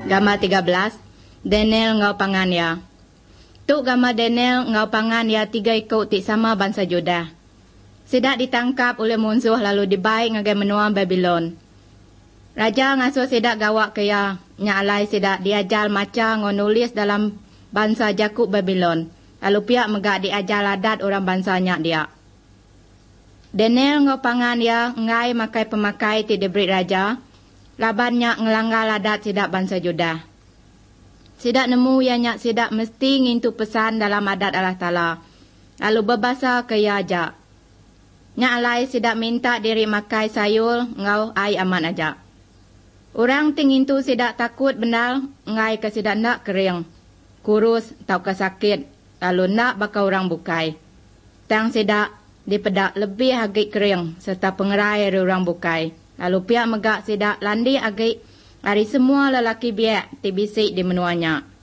Gambar 13. Daniel ngau pangan ya. Tu gambar Daniel ngau pangan ya 3 ikut ti sama bangsa Judah. Sidak ditangkap oleh musuh lalu dibaik ngagai menua Babylon. Raja ngasuh sidak gawak ke ya. Nyalai sidak diajar maca ngonulis dalam bangsa Jakub Babylon. Lalu pihak megak diajar adat orang bangsanya dia. Daniel ngau pangan ya ngai makai pemakai ti diberi raja. Labannya ngelanggar adat sidak bangsa Judah. Sidak nemu yang nyak sidak mesti ngintu pesan dalam adat Allah Ta'ala. Lalu berbahasa ke ya aja. Nyak alai sidak minta diri makai sayur ngau ai aman aja. Orang tingintu sidak takut benar ngai ke sidak nak kering. Kurus tau ke sakit. Lalu nak bakal orang bukai. Tang sidak dipedak lebih agak kering serta pengerai orang bukai. Lalu pihak megak sidak landi agak hari semua lelaki biak tibisik di menuanya.